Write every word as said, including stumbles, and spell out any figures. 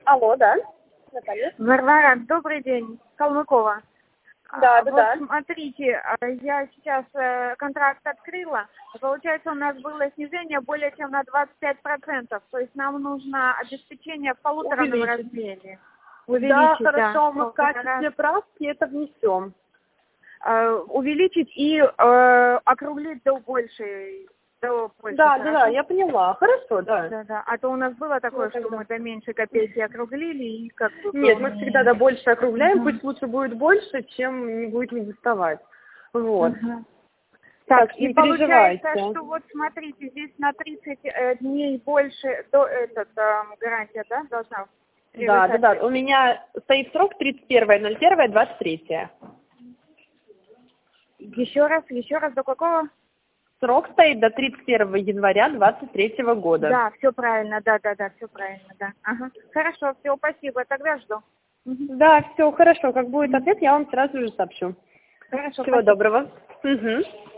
Алло, да, Наталья. Варвара, добрый день, Калмыкова. Да, А, да, вот да. смотрите, а, я сейчас э, контракт открыла. Получается, у нас было снижение более чем на двадцать пять процентов. То есть нам нужно обеспечение в полуторном Увеличить. размере. Да, Увеличить, да, хорошо, мы в полтора качестве правки это внесем. Э, увеличить и э, округлить до большей, до больше, Да, да, да, хорошо? я поняла. Хорошо, да. Да, да. А то у нас было Всего такое, что тогда. мы до меньшей копейки округлили и как бы Нет, было мы всегда не... до больше округляем, Мгм. пусть лучше будет больше, чем не будет не доставать. Вот. Мгм. Так Так, что и не получается, переживайте. что вот смотрите, здесь на тридцать э, дней больше до этот э, гарантия, да, должна Да, да, превышать. да. У меня стоит срок тридцать первое ноль первое двадцать третье. Еще раз, еще раз, до какого? Срок стоит до тридцать первого января двадцать третьего года. Да, все правильно, да, да, да, все правильно, да. Ага. Хорошо, все, спасибо, тогда жду. Мгм. Да, все хорошо. Как будет ответ, я вам сразу же сообщу. Хорошо, Всего спасибо. доброго. Угу.